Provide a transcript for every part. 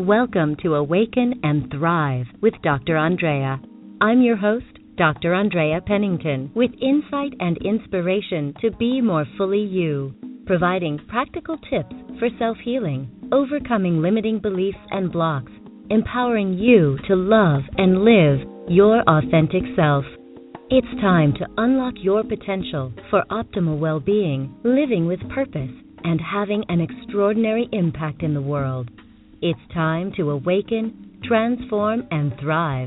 Welcome to Awaken and Thrive with Dr. Andrea. I'm your host, Dr. Andrea Pennington, with insight and inspiration to be more fully you, providing practical tips for self-healing, overcoming limiting beliefs and blocks, empowering you to love and live your authentic self. It's time to unlock your potential for optimal well-being, living with purpose, and having an extraordinary impact in the world. It's time to awaken, transform, and thrive.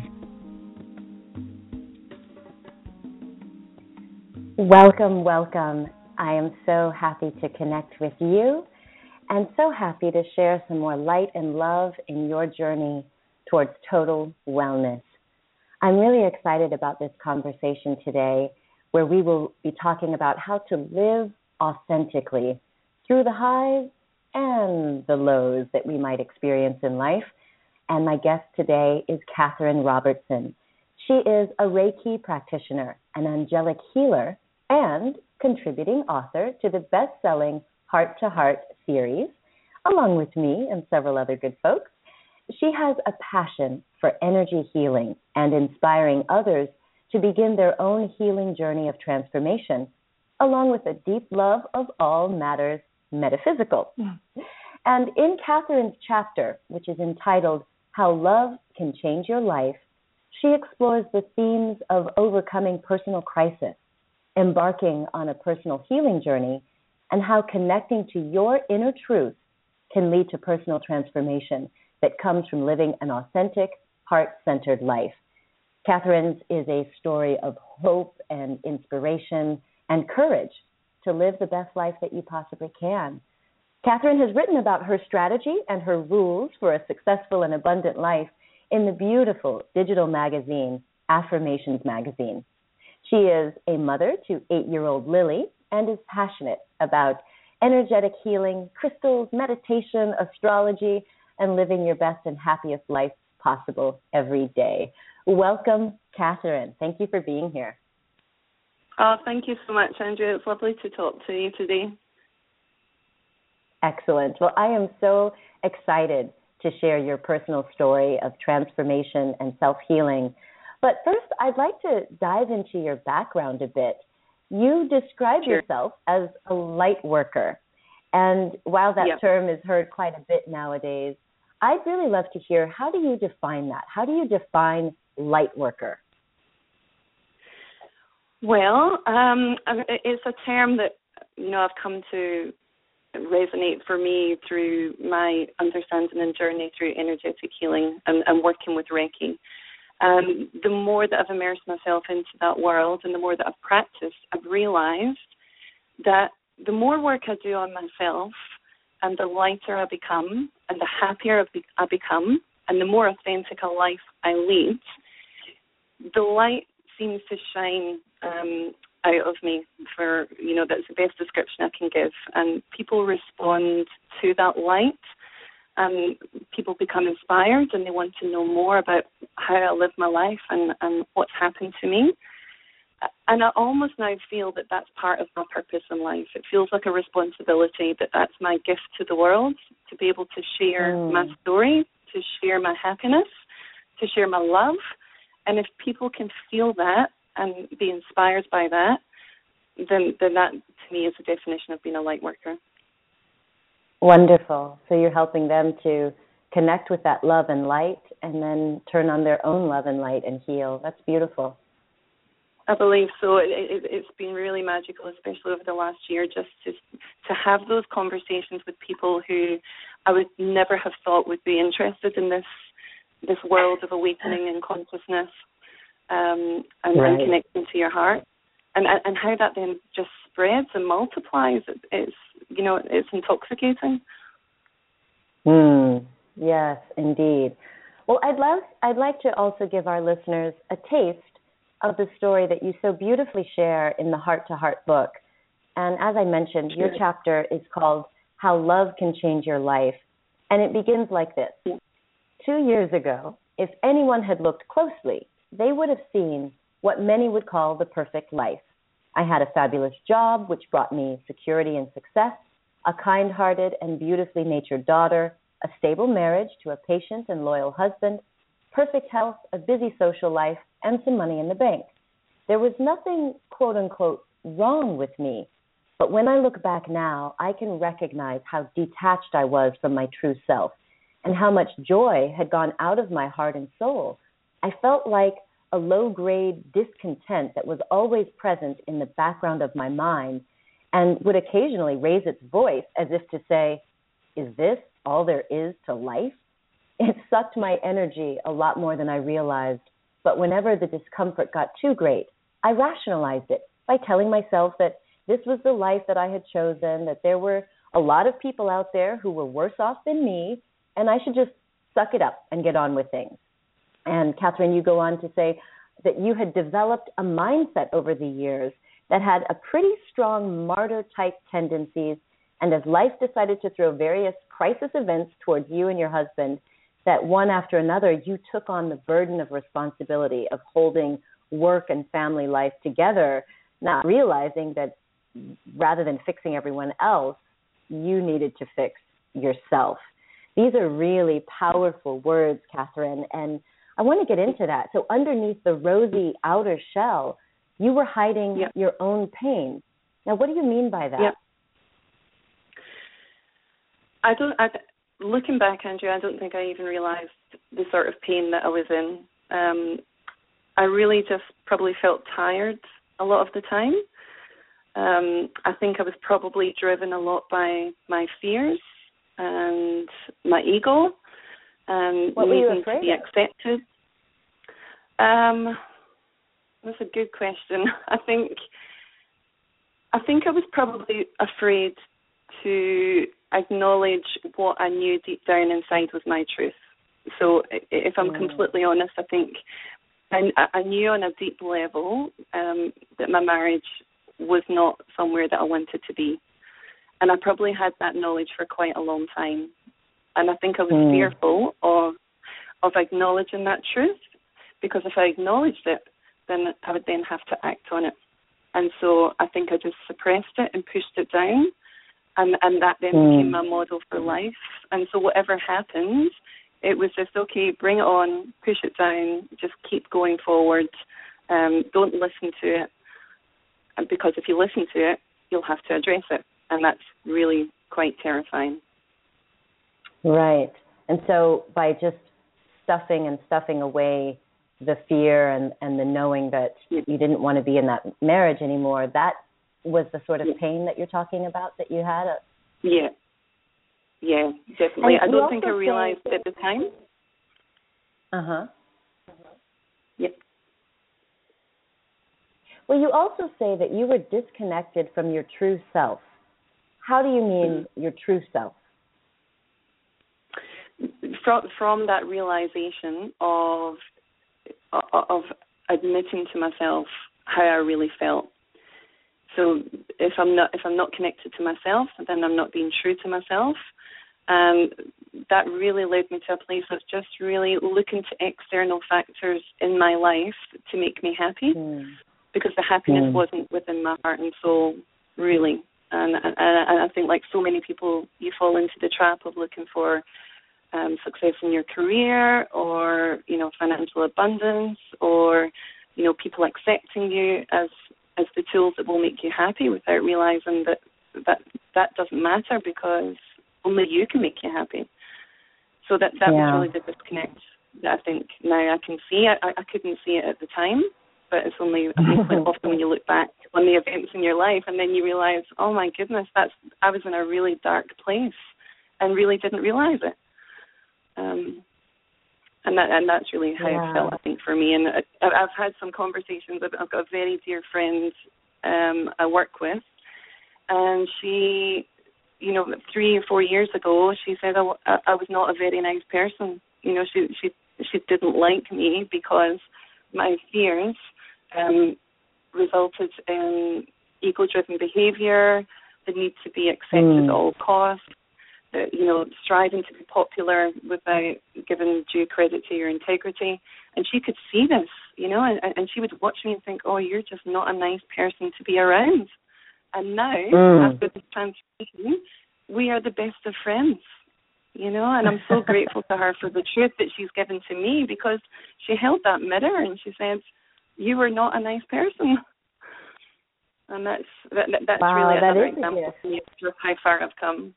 Welcome, welcome. I am so happy to connect with you and so happy to share some more light and love in your journey towards total wellness. I'm really excited about this conversation today, where we will be talking about how to live authentically through the highs and the lows that we might experience in life. And my guest today is Catherine Robertson. She is a Reiki practitioner, an angelic healer, and contributing author to the best-selling Heart to Heart series, along with me and several other good folks. She has a passion for energy healing and inspiring others to begin their own healing journey of transformation, along with a deep love of all matters metaphysical. And in Catherine's chapter, which is entitled How Love Can Change Your Life, she explores the themes of overcoming personal crisis, embarking on a personal healing journey, and how connecting to your inner truth can lead to personal transformation that comes from living an authentic, heart-centered life. Catherine's is a story of hope and inspiration and courage to live the best life that you possibly can. Catherine has written about her strategy and her rules for a successful and abundant life in the beautiful digital magazine, Affirmations Magazine. She is a mother to 8-year-old Lily and is passionate about energetic healing, crystals, meditation, astrology, and living your best and happiest life possible every day. Welcome, Catherine. Thank you for being here. Oh, thank you so much, Andrea. It's lovely to talk to you today. Excellent. Well, I am so excited to share your personal story of transformation and self-healing. But first, I'd like to dive into your background a bit. You describe yourself as a light worker. And while that term is heard quite a bit nowadays, I'd really love to hear, how do you define that? How do you define light worker? Well, it's a term that, I've come to resonate for me through my understanding and journey through energetic healing and working with Reiki. The more that I've immersed myself into that world and the more that I've practiced, I've realized that the more work I do on myself and the lighter I become and the happier I become and the more authentic a life I lead, the light seems to shine out of me for, that's the best description I can give. And people respond to that light. People become inspired and they want to know more about how I live my life and what's happened to me. And I almost now feel that that's part of my purpose in life. It feels like a responsibility that's my gift to the world, to be able to share my story, to share my happiness, to share my love. And if people can feel that and be inspired by that, then that to me is the definition of being a light worker. Wonderful. So you're helping them to connect with that love and light and then turn on their own love and light and heal. That's beautiful. I believe so. It's been really magical, especially over the last year, just to have those conversations with people who I would never have thought would be interested in this world of awakening and consciousness and connecting to your heart, and how that then just spreads and multiplies. It's intoxicating. Yes, indeed. Well, I'd like to also give our listeners a taste of the story that you so beautifully share in the Heart to Heart book. And as I mentioned, your chapter is called How Love Can Change Your Life. And it begins like this. 2 years ago, if anyone had looked closely, they would have seen what many would call the perfect life. I had a fabulous job, which brought me security and success, a kind-hearted and beautifully natured daughter, a stable marriage to a patient and loyal husband, perfect health, a busy social life, and some money in the bank. There was nothing, quote unquote, wrong with me. But when I look back now, I can recognize how detached I was from my true self and how much joy had gone out of my heart and soul. I felt like a low-grade discontent that was always present in the background of my mind and would occasionally raise its voice as if to say, is this all there is to life? It sucked my energy a lot more than I realized, but whenever the discomfort got too great, I rationalized it by telling myself that this was the life that I had chosen, that there were a lot of people out there who were worse off than me, and I should just suck it up and get on with things. And Catherine, you go on to say that you had developed a mindset over the years that had a pretty strong martyr-type tendencies, and as life decided to throw various crisis events towards you and your husband, that one after another, you took on the burden of responsibility of holding work and family life together, not realizing that rather than fixing everyone else, you needed to fix yourself. These are really powerful words, Catherine, and I want to get into that. So underneath the rosy outer shell, you were hiding your own pain. Now, what do you mean by that? Looking back, Andrew, I don't think I even realized the sort of pain that I was in. I really just probably felt tired a lot of the time. I think I was probably driven a lot by my fears and my ego and needing to be accepted. That's a good question. I think I was probably afraid to acknowledge what I knew deep down inside was my truth. So if I'm completely honest, I think I knew on a deep level that my marriage was not somewhere that I wanted to be. And I probably had that knowledge for quite a long time. And I think I was fearful of acknowledging that truth, because if I acknowledged it, then I would then have to act on it. And so I think I just suppressed it and pushed it down, and that then became my model for life. And so whatever happened, it was just, okay, bring it on, push it down, just keep going forward. Don't listen to it, because if you listen to it, you'll have to address it. And that's really quite terrifying. Right. And so by just stuffing away the fear and the knowing that you didn't want to be in that marriage anymore, that was the sort of pain that you're talking about that you had? Yeah, definitely. I don't think I realized at the time. Yeah. Well, you also say that you were disconnected from your true self. How do you mean your true self? From that realization of admitting to myself how I really felt. So if I'm not connected to myself, then I'm not being true to myself. And that really led me to a place of just really looking to external factors in my life to make me happy, because the happiness wasn't within my heart and soul, really. And I think, like so many people, you fall into the trap of looking for success in your career, or financial abundance, or people accepting you as the tools that will make you happy, without realizing that doesn't matter, because only you can make you happy. So that was really the disconnect that I think now I can see. I couldn't see it at the time, but it's only, I think, quite often when you look back on the events in your life and then you realize, oh my goodness, I was in a really dark place and really didn't realize it. And that's really how it felt, I think, for me. And I've had some conversations. I've got a very dear friend I work with, and she, 3 or 4 years ago, she said I was not a very nice person. She didn't like me because my fears resulted in ego-driven behavior, the need to be accepted at all costs, striving to be popular without giving due credit to your integrity. And she could see this, and she would watch me and think, oh, you're just not a nice person to be around. And now, after this transformation, we are the best of friends. and I'm so grateful to her for the truth that she's given to me, because she held that mirror and she said, you were not a nice person. And that's wow, really that another is example for me of how far I've come.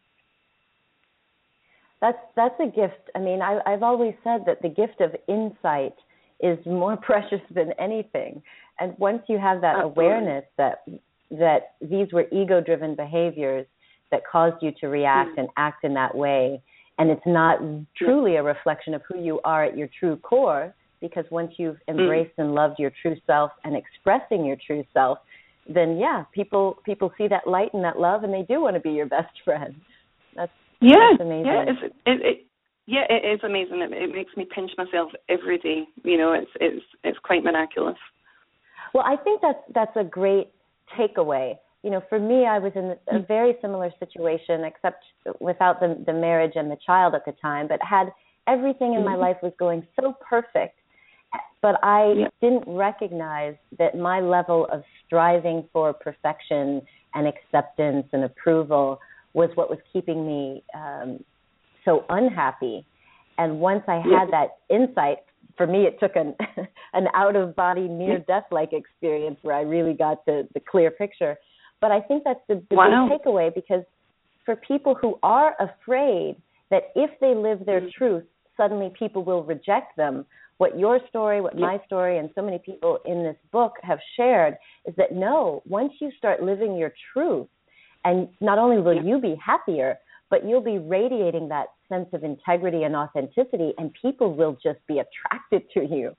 That's a gift. I mean, I've always said that the gift of insight is more precious than anything. And once you have that awareness that these were ego-driven behaviors that caused you to react and act in that way, and it's not truly a reflection of who you are at your true core, because once you've embraced and loved your true self and expressing your true self, then people see that light and that love, and they do want to be your best friend. That's amazing. Yeah, it is amazing. It makes me pinch myself every day. It's quite miraculous. Well, I think that's a great takeaway. For me, I was in a very similar situation, except without the marriage and the child at the time, but had everything in my life was going so perfect. But I didn't recognize that my level of striving for perfection and acceptance and approval was what was keeping me so unhappy. And once I had that insight, for me it took an out-of-body, near-death-like experience where I really got the clear picture. But I think that's the big takeaway, because for people who are afraid that if they live their truth, suddenly people will reject them, what your story, what my story, and so many people in this book have shared is that no, once you start living your truth, and not only will you be happier, but you'll be radiating that sense of integrity and authenticity, and people will just be attracted to you.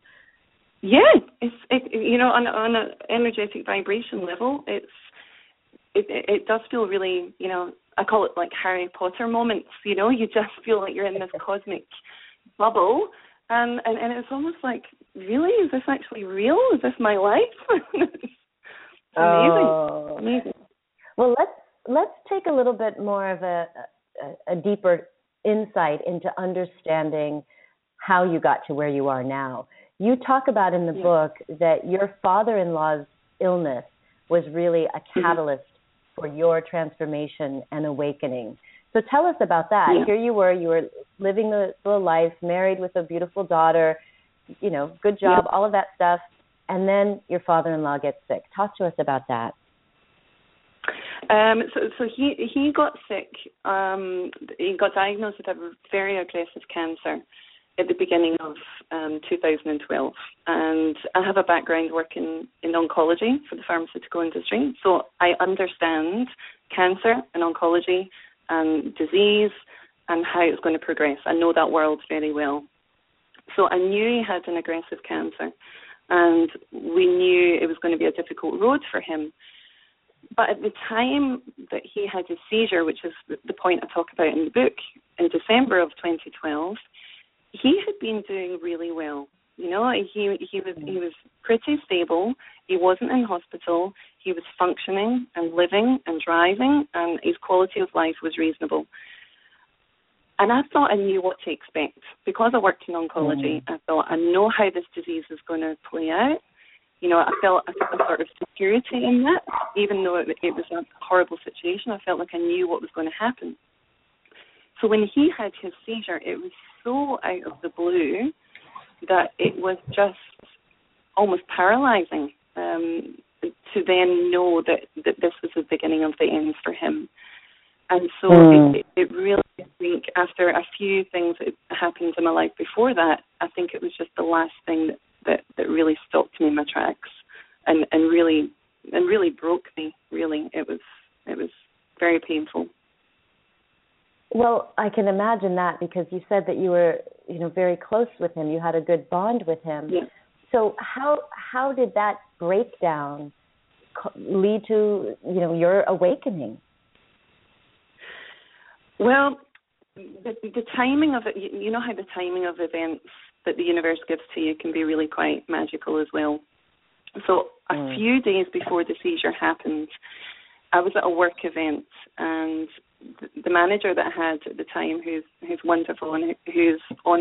On an energetic vibration level, it does feel really, I call it like Harry Potter moments. You just feel like you're in this cosmic bubble, and it's almost like, really, is this actually real? Is this my life? It's amazing. Well, let's take a little bit more of a deeper insight into understanding how you got to where you are now. You talk about in the book that your father-in-law's illness was really a catalyst for your transformation and awakening. So tell us about that. Here you were living the life, married with a beautiful daughter, good job, all of that stuff, and then your father-in-law gets sick. Talk to us about that. So he got sick. He got diagnosed with a very aggressive cancer at the beginning of 2012. And I have a background working in oncology for the pharmaceutical industry. So I understand cancer and oncology and disease and how it's going to progress. I know that world very well. So I knew he had an aggressive cancer, and we knew it was going to be a difficult road for him. But at the time that he had his seizure, which is the point I talk about in the book, in December of 2012, he had been doing really well. He was pretty stable. He wasn't in hospital. He was functioning and living and driving, and his quality of life was reasonable. And I thought I knew what to expect. Because I worked in oncology, I thought I know how this disease is going to play out. I felt a sort of security in that, even though it was a horrible situation. I felt like I knew what was going to happen. So when he had his seizure, it was so out of the blue that it was just almost paralyzing to then know that this was the beginning of the end for him. And so it really, I think, after a few things that happened in my life before that, I think it was just the last thing that really stopped me in my tracks and really broke me. Really, it was very painful. Well, I can imagine that, because you said that you were, very close with him. You had a good bond with him. Yeah. So how did that breakdown lead to, your awakening? Well, the timing of it, you know how the timing of events that the universe gives to you can be really quite magical as well. So a few days before the seizure happened, I was at a work event, and the manager that I had at the time, who's wonderful and who's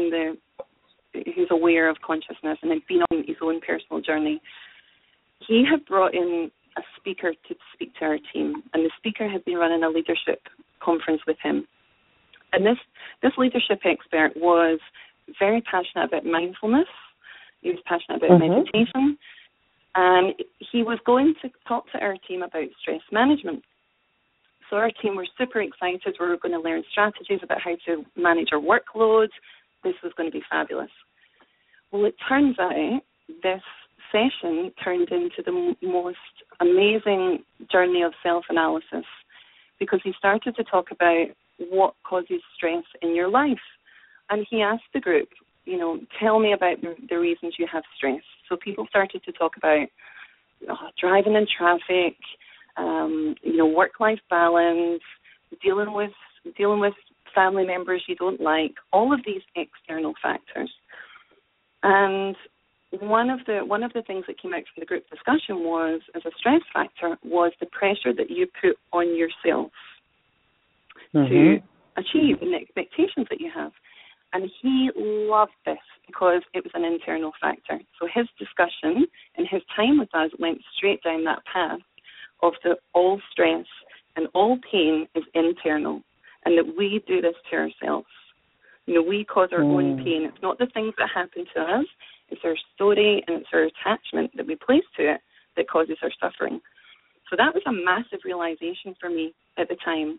aware of consciousness and had been on his own personal journey, he had brought in a speaker to speak to our team, and the speaker had been running a leadership conference with him. And this leadership expert was very passionate about mindfulness. He was passionate about meditation. And he was going to talk to our team about stress management. So our team were super excited. We were going to learn strategies about how to manage our workload. This was going to be fabulous. Well, it turns out this session turned into the most amazing journey of self-analysis, because he started to talk about what causes stress in your life. And he asked the group, tell me about the reasons you have stress. So people started to talk about driving in traffic, work-life balance, dealing with family members you don't like, all of these external factors. And one of the things that came out from the group discussion was, as a stress factor, was the pressure that you put on yourself to achieve and the expectations that you have. And he loved this because it was an internal factor. So his discussion and his time with us went straight down that path of all stress and all pain is internal, and that we do this to ourselves. We cause our own pain. It's not the things that happen to us. It's our story and it's our attachment that we place to it that causes our suffering. So that was a massive realization for me at the time.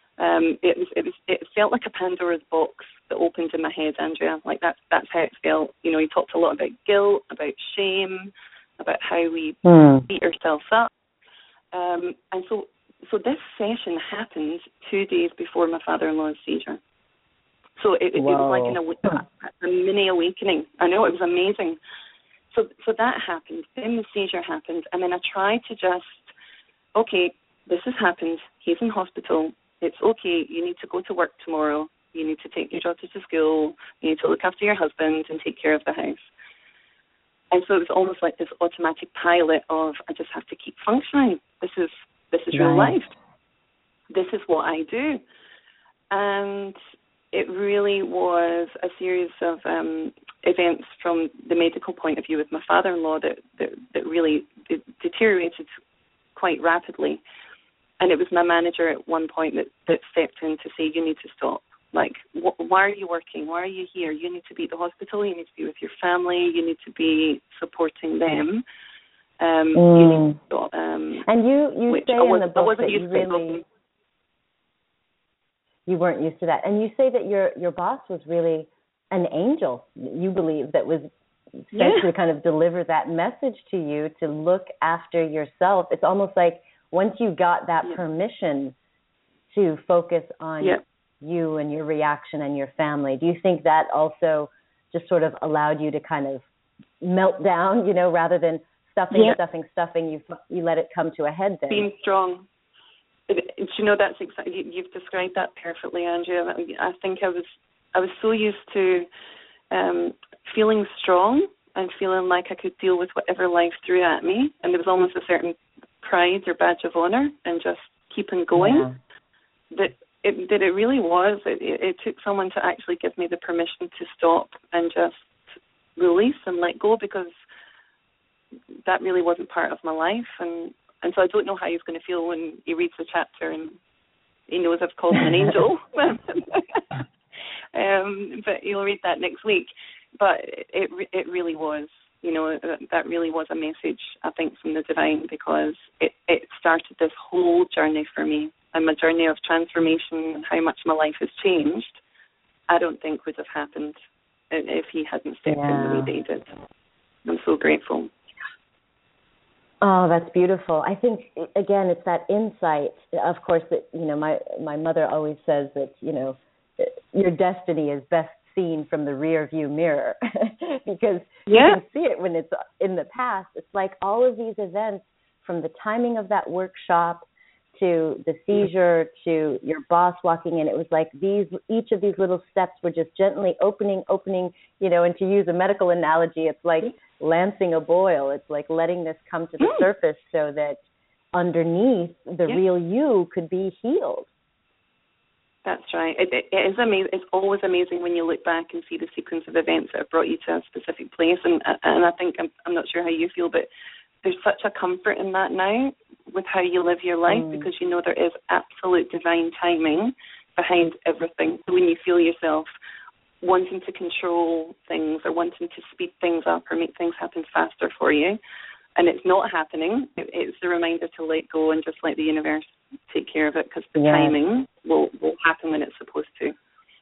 It felt like a Pandora's box that opened in my head, Andrea. Like that's how it felt. He talked a lot about guilt, about shame, about how we beat ourselves up. And so this session happened 2 days before my father-in-law's seizure. So it was like a mini awakening. I know, it was amazing. So that happened. Then the seizure happened. And then I tried to okay, this has happened. He's in hospital. It's okay. You need to go to work tomorrow. You need to take your daughter to school. You need to look after your husband and take care of the house. And so it was almost like this automatic pilot of, I just have to keep functioning. This is real life. This is what I do. And it really was a series of events from the medical point of view with my father-in-law that really deteriorated quite rapidly. And it was my manager at one point that stepped in to say, you need to stop. Like, why are you working? Why are you here? You need to be at the hospital. You need to be with your family. You need to be supporting them. You need to stop. And you say in the book that you weren't used to that. And you say that your boss was really an angel, you believe, that was sent to kind of deliver that message to you to look after yourself. It's almost like once you got that permission to focus on you and your reaction and your family, do you think that also just sort of allowed you to kind of melt down, rather than stuffing, you let it come to a head then? Being strong. That's exactly, you've described that perfectly, Andrea. I think I was so used to feeling strong and feeling like I could deal with whatever life threw at me, and there was almost a certain pride or badge of honor and just keeping going. That it really was. It took someone to actually give me the permission to stop and just release and let go, because that really wasn't part of my life. And so I don't know how he's going to feel when he reads the chapter and he knows I've called him an angel. But he'll read that next week. But it really was, that really was a message, I think, from the divine, because it started this whole journey for me. And my journey of transformation and how much my life has changed, I don't think would have happened if he hadn't stepped in the way that he did. I'm so grateful. Oh, that's beautiful. I think, again, it's that insight, of course, that, my mother always says that, your destiny is best seen from the rear view mirror because you can see it when it's in the past. It's like all of these events, from the timing of that workshop to the seizure to your boss walking in, it was like each of these little steps were just gently opening, and to use a medical analogy, it's like lancing a boil. It's like letting this come to the surface so that underneath the real you could be healed. That's right. It is amazing. It's always amazing when you look back and see the sequence of events that have brought you to a specific place. And I think, I'm not sure how you feel, but there's such a comfort in that now with how you live your life, because there is absolute divine timing behind everything. So when you feel yourself wanting to control things or wanting to speed things up or make things happen faster for you, and it's not happening, it's a reminder to let go and just let the universe take care of it, because the timing will happen when it's supposed to.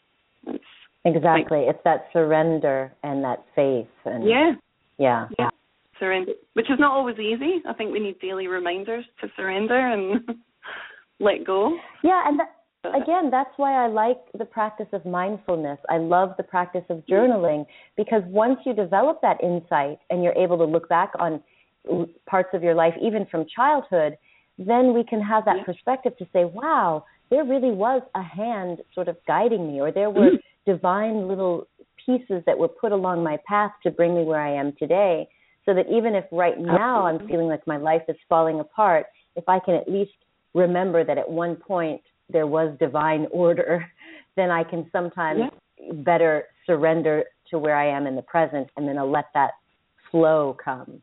Exactly. It's that surrender and that faith. And yeah. Surrender, which is not always easy. I think we need daily reminders to surrender and let go. Yeah, and again, that's why I like the practice of mindfulness. I love the practice of journaling, because once you develop that insight and you're able to look back on parts of your life, even from childhood, then we can have that perspective to say, wow, there really was a hand sort of guiding me, or there were divine little pieces that were put along my path to bring me where I am today. So that even if right now I'm feeling like my life is falling apart, if I can at least remember that at one point there was divine order, then I can sometimes better surrender to where I am in the present, and then I'll let that flow come.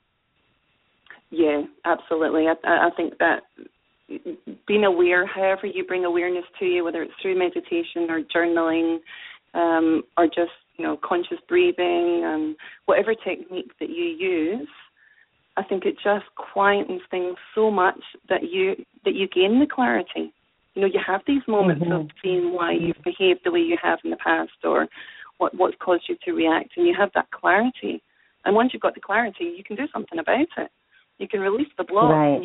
Yeah, absolutely. I think that being aware, however you bring awareness to you, whether it's through meditation or journaling, or just, conscious breathing, whatever technique that you use, I think it just quietens things so much that you gain the clarity. You have these moments of seeing why you've behaved the way you have in the past, or what's caused you to react, and you have that clarity. And once you've got the clarity, you can do something about it. You can release the block, and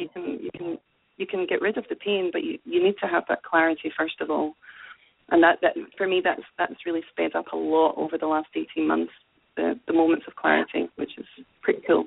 you can get rid of the pain, but you need to have that clarity first of all. And that for me, that's really sped up a lot over the last 18 months, the moments of clarity, which is pretty cool.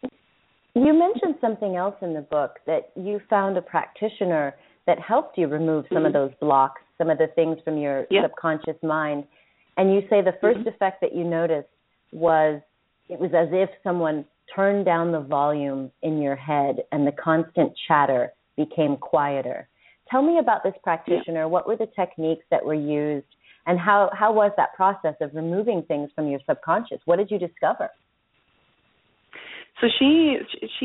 You mentioned something else in the book, that you found a practitioner that helped you remove some of those blocks, some of the things from your subconscious mind. And you say the first effect that you noticed was it was as if someone turned down the volume in your head and the constant chatter became quieter. Tell me about this practitioner. What were the techniques that were used, and how was that process of removing things from your subconscious? What did you discover? So she's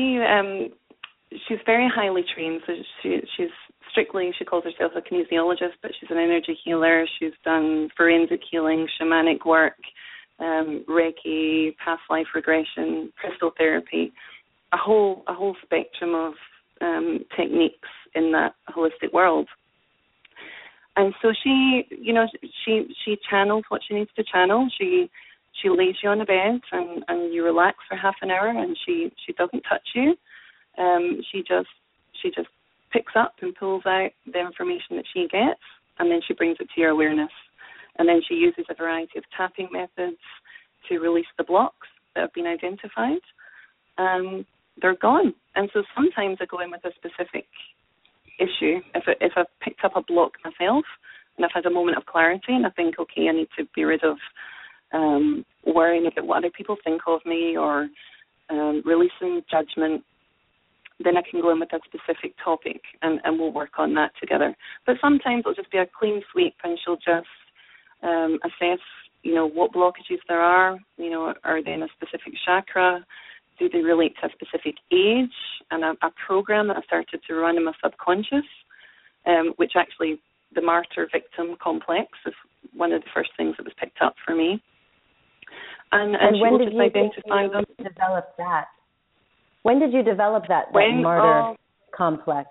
very highly trained. So she's strictly, she calls herself a kinesiologist, but she's an energy healer. She's done forensic healing, shamanic work, Reiki, past life regression, crystal therapy, a whole spectrum of techniques in that holistic world. And so she channels what she needs to channel. She lays you on a bed and you relax for half an hour, and she doesn't touch you. She just picks up and pulls out the information that she gets, and then she brings it to your awareness. And then she uses a variety of tapping methods to release the blocks that have been identified. They're gone. And so sometimes I go in with a specific issue. If I've picked up a block myself and I've had a moment of clarity and I think, okay, I need to be rid of worrying about what other people think of me, or releasing judgment, then I can go in with a specific topic and we'll work on that together. But sometimes it'll just be a clean sweep, and she'll just assess, what blockages there are. Are they in a specific chakra? Do they relate to a specific age? And a program that I started to run in my subconscious, which actually the martyr-victim complex is one of the first things that was picked up for me. And when did you identify them. Develop that? When did you develop that martyr complex?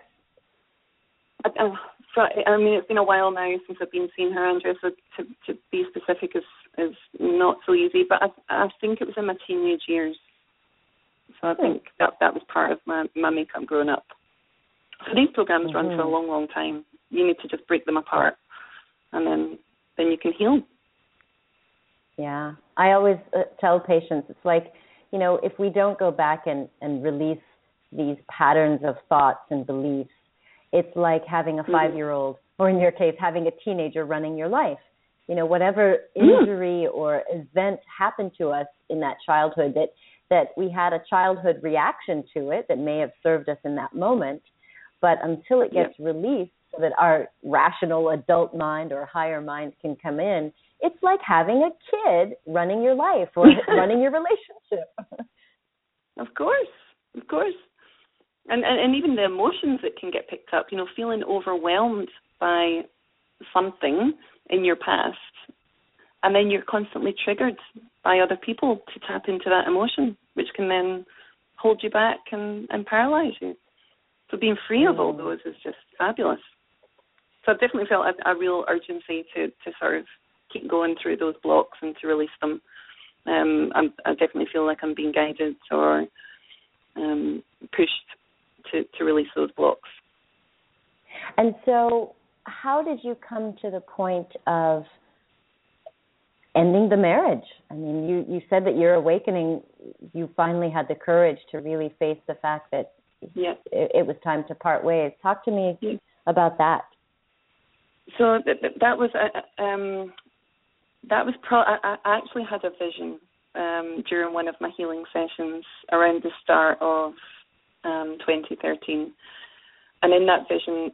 It's been a while now since I've been seeing her, Andrea, so to be specific is not so easy, but I think it was in my teenage years. So I think that was part of my makeup growing up. So these programs run for a long, long time. You need to just break them apart, and then you can heal. Yeah. I always tell patients, it's like, if we don't go back and release these patterns of thoughts and beliefs, it's like having a 5-year-old, or in your case, having a teenager running your life. Whatever injury or event happened to us in that childhood, that we had a childhood reaction to it that may have served us in that moment, but until it gets released so that our rational adult mind or higher mind can come in, it's like having a kid running your life or running your relationship. Of course. And even the emotions that can get picked up, feeling overwhelmed by something in your past, and then you're constantly triggered by other people to tap into that emotion, which can then hold you back and paralyze you. So being free of all those is just fabulous. So I've definitely felt a real urgency to sort of keep going through those blocks and to release them. I definitely feel like I'm being guided or pushed to release those blocks. And so how did you come to the point of ending the marriage? I mean, you said that your awakening, you finally had the courage to really face the fact that it was time to part ways. Talk to me about that. So that was I actually had a vision during one of my healing sessions around the start of 2013, and in that vision,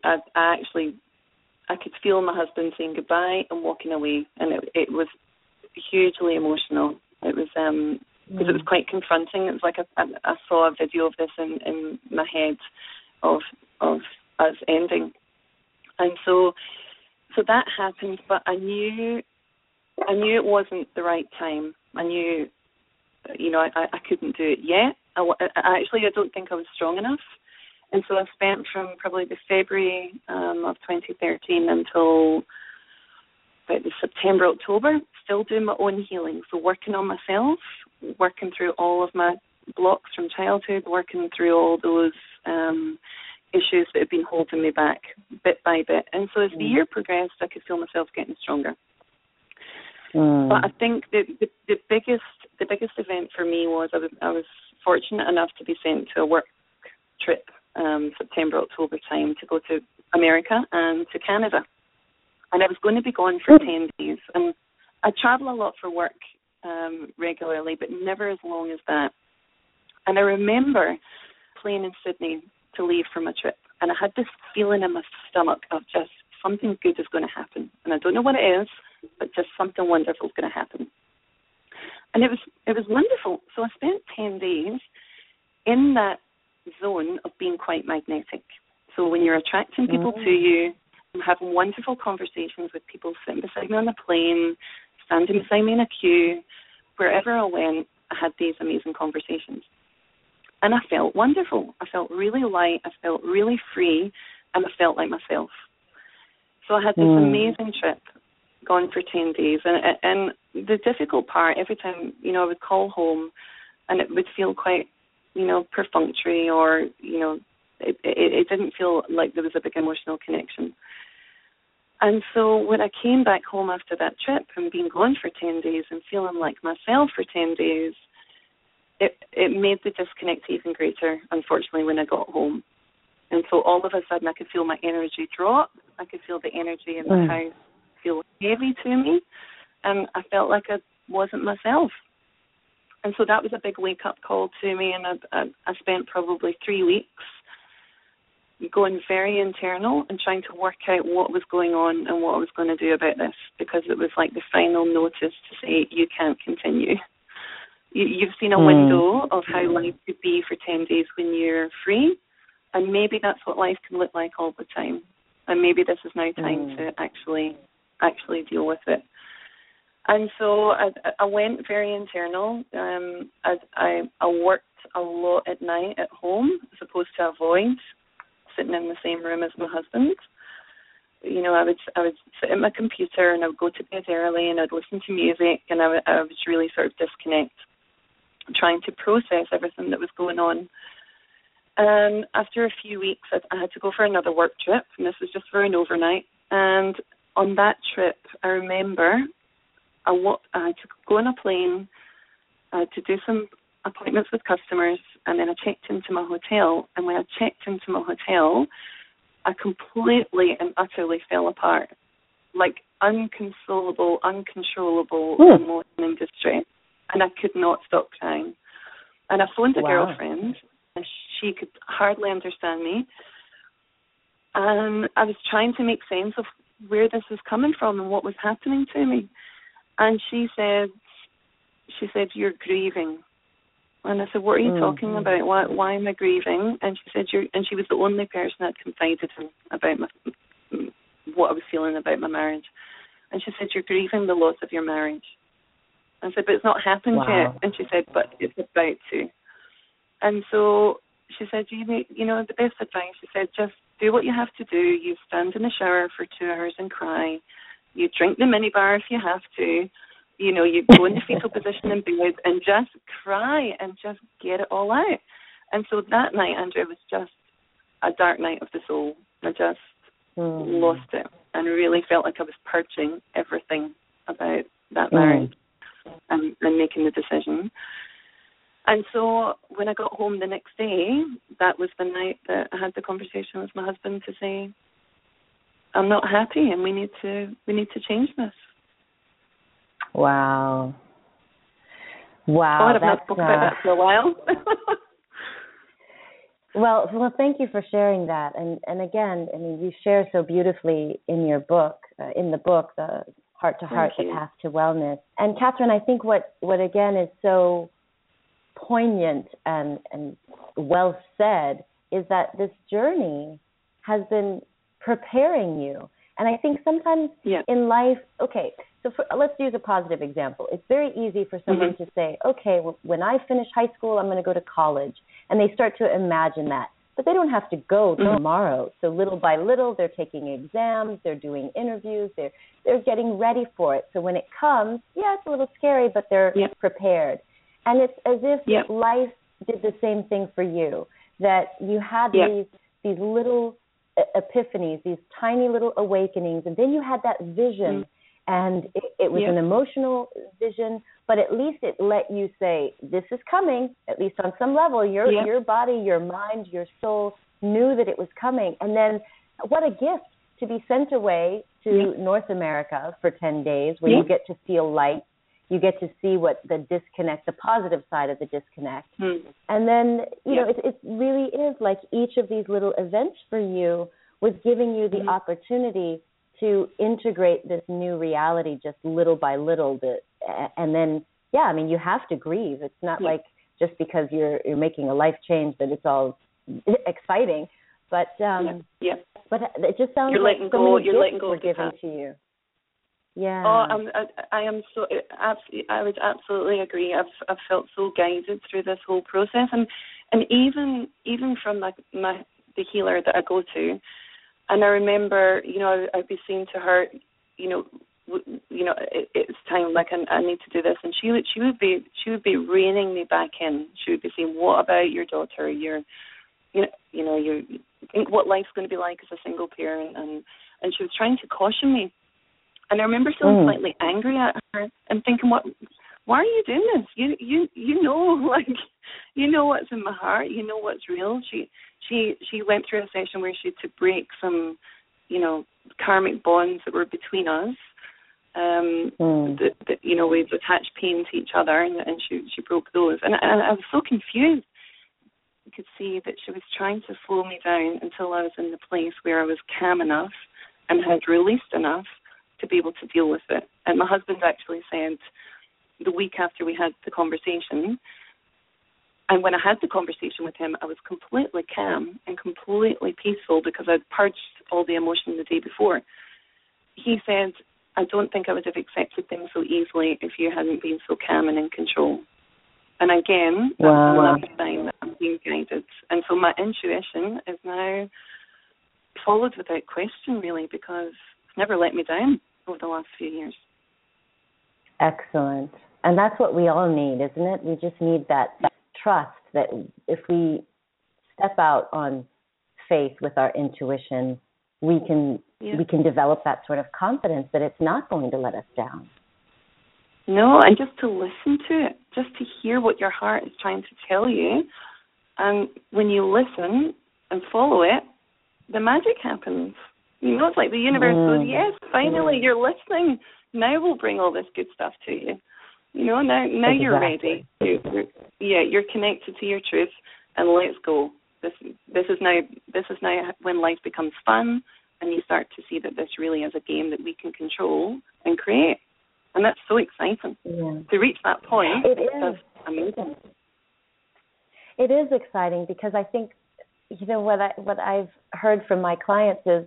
I could feel my husband saying goodbye and walking away, and it was hugely emotional. It was because it was quite confronting. It was like I saw a video of this in my head of us ending, and so that happened. But I knew it wasn't the right time. I knew, I couldn't do it yet. I don't think I was strong enough. And so I spent from probably the February of 2013 until about the September, October, still doing my own healing. So working on myself, working through all of my blocks from childhood, working through all those issues that have been holding me back bit by bit. And so as the year progressed, I could feel myself getting stronger. But I think the biggest event for me was I was fortunate enough to be sent to a work trip September, October time to go to America and to Canada. And I was going to be gone for 10 days. And I travel a lot for work regularly, but never as long as that. And I remember playing in Sydney to leave for my trip. And I had this feeling in my stomach of just something good is going to happen. And I don't know what it is, but just something wonderful is going to happen. And it was wonderful. So I spent 10 days in that zone of being quite magnetic. So when you're attracting people to you, I'm having wonderful conversations with people sitting beside me on the plane, standing beside me in a queue, wherever I went, I had these amazing conversations. And I felt wonderful. I felt really light. I felt really free, and I felt like myself. So I had this amazing trip, gone for 10 days. And the difficult part, every time, I would call home, and it would feel quite, perfunctory, or, it didn't feel like there was a big emotional connection. And so when I came back home after that trip and being gone for 10 days and feeling like myself for 10 days, it made the disconnect even greater, unfortunately, when I got home. And so all of a sudden I could feel my energy drop. I could feel the energy in the house feel heavy to me. And I felt like I wasn't myself. And so that was a big wake-up call to me. And I spent probably 3 weeks going very internal and trying to work out what was going on and what I was going to do about this, because it was like the final notice to say, you can't continue. You've seen a window of how life could be for 10 days when you're free, and maybe that's what life can look like all the time. And maybe this is now time to actually deal with it. And so I went very internal. I worked a lot at night at home, as opposed to avoid sitting in the same room as my husband. I would sit at my computer and I would go to bed early and I'd listen to music, and I would really sort of disconnect, trying to process everything that was going on. And after a few weeks, I had to go for another work trip, and this was just for an overnight. And on that trip, I remember I had to go on a plane to do some appointments with customers, and then I checked into my hotel. And when I checked into my hotel, I completely and utterly fell apart, like unconsolable, uncontrollable emotion and distress. And I could not stop crying. And I phoned a girlfriend, and she could hardly understand me. And I was trying to make sense of where this was coming from and what was happening to me. And she said, "You're grieving." And I said, "What are you talking about? Why am I grieving?" And she said, and she was the only person I'd confided in about what I was feeling about my marriage. And she said, you're grieving the loss of your marriage. I said, but it's not happened yet. And she said, but it's about to. And so she said, you know, the best advice, she said, just do what you have to do. You stand in the shower for 2 hours and cry. You drink the minibar if you have to. You know, you go in the fetal position in bed and just cry and just get it all out. And so that night, Andrea, was just a dark night of the soul. I just lost it and really felt like I was purging everything about that marriage and making the decision. And so when I got home the next day, that was the night that I had the conversation with my husband to say, I'm not happy and we need to change this. Wow. I've not spoken about that for a while. Well, thank you for sharing that. And again, I mean, you share so beautifully in your book, the Heart to Heart, the Path to Wellness. And Catherine, I think what again is so poignant and well said is that this journey has been preparing you. And I think sometimes in life, okay, so let's use a positive example. It's very easy for someone to say, okay, well, when I finish high school, I'm going to go to college. And they start to imagine that. But they don't have to go tomorrow. So little by little, they're taking exams, they're doing interviews, they're getting ready for it. So when it comes, it's a little scary, but they're prepared. And it's as if life did the same thing for you, that you had these little epiphanies, these tiny little awakenings, and then you had that vision, and it was an emotional vision, but at least it let you say, this is coming, at least on some level. Your body, your mind, your soul knew that it was coming. And then what a gift to be sent away to North America for 10 days where you get to feel light. You get to see what the disconnect, the positive side of the disconnect. And then, you know, it really is like each of these little events for you was giving you the opportunity to integrate this new reality just little by little. And then, I mean, you have to grieve. It's not like just because you're making a life change that it's all exciting. But but it just sounds like so many gifts were given to you. Yeah. I am so. I would absolutely agree. I've felt so guided through this whole process, and even from the healer that I go to, and I remember, you know, I'd be saying to her, you know, it's time. Like I need to do this, and she would be reining me back in. She would be saying, "What about your daughter? You think what life's going to be like as a single parent," and she was trying to caution me. And I remember feeling slightly angry at her and thinking, why are you doing this? You know, like, you know what's in my heart. You know what's real. She went through a session where she had to break some, you know, karmic bonds that were between us. You know, we've attached pain to each other, and she broke those. And I was so confused. I could see that she was trying to slow me down until I was in the place where I was calm enough and had released enough to be able to deal with it. And my husband actually said the week after we had the conversation, and when I had the conversation with him, I was completely calm and completely peaceful because I'd purged all the emotion the day before. He said, I don't think I would have accepted things so easily if you hadn't been so calm and in control. And again, that's another sign that I'm being guided. And so my intuition is now followed without question, really, because it's never let me down over the last few years. Excellent. And that's what we all need, isn't it? We just need that trust that if we step out on faith with our intuition, we can develop that sort of confidence that it's not going to let us down. No, and just to listen to it, just to hear what your heart is trying to tell you. And when you listen and follow it, the magic happens. You know, it's like the universe goes, yes, finally you're listening. Now we'll bring all this good stuff to you. You know, now you're ready. You're connected to your truth, and let's go. This is now when life becomes fun, and you start to see that this really is a game that we can control and create. And that's so exciting. Yeah. To reach that point, it's amazing. It is exciting because I think, you know, what I've heard from my clients is